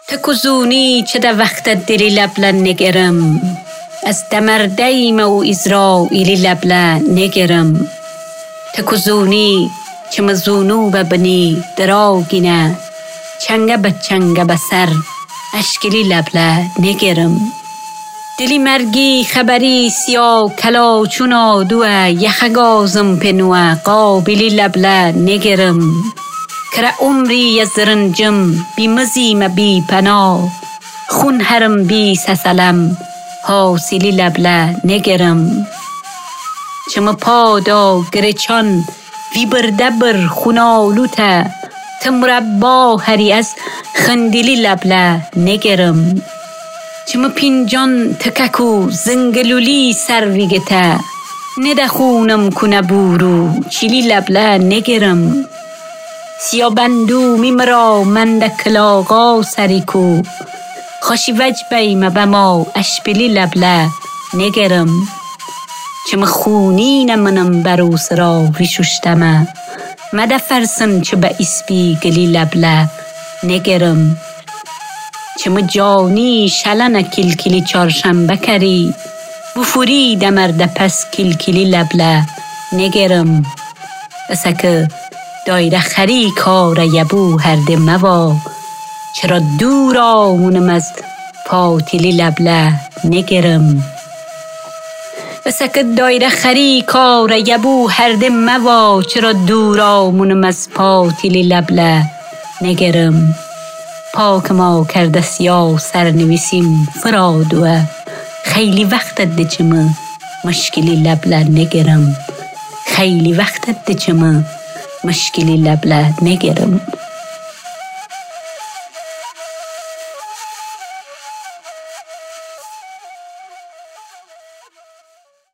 تکوزونی چه ده وقت دلی لبلا نگرم از دمردیم و ازرائیلی لبلا نگرم تکوزونی چه مزونو ببنی دراگینه چنگه به چنگه بسر اشکلی لبلا نگرم دلی مرگی خبری سیا کلا چونا دوه یخگازم پنوه قابلی لبلا نگرم کرا عمری از رنجم بی مزیم بی پناه خون هرم بی سسلم حاصلی لبلا نگرم چم پادا گرچان وی بردبر خونالوتا تمربا هری از خندلی لبلا نگرم چم پینجان تککو زنگلولی سرویگتا نده خونم کنه بورو چیلی لبلا نگرم سیابندو میمرا من ده کلاغا سریکو خوشی وجبیم بما اشپلی لبلا نگرم چم خونین منم بروس را ویشوشتمه مده فرسن چه به اسپی گلی لبلا نگرم چم جانی شلن کلکلی چارشنبه کری بفوری دمرده پس کلکلی لبلا نگرم اسکه دایره خری کار یبو هرده موا چرا دور آمونم از پاتیلی لبلا نگرم بسکه دایره خری کار یبو هرده موا چرا دور آمونم از پاتیلی لبلا نگرم پاک ما کرده سیا سر نویسیم فرادوه خیلی وقت دچمه مشکلی لبلا نگرم خیلی وقت دچمه مشکلی لبلا نگرم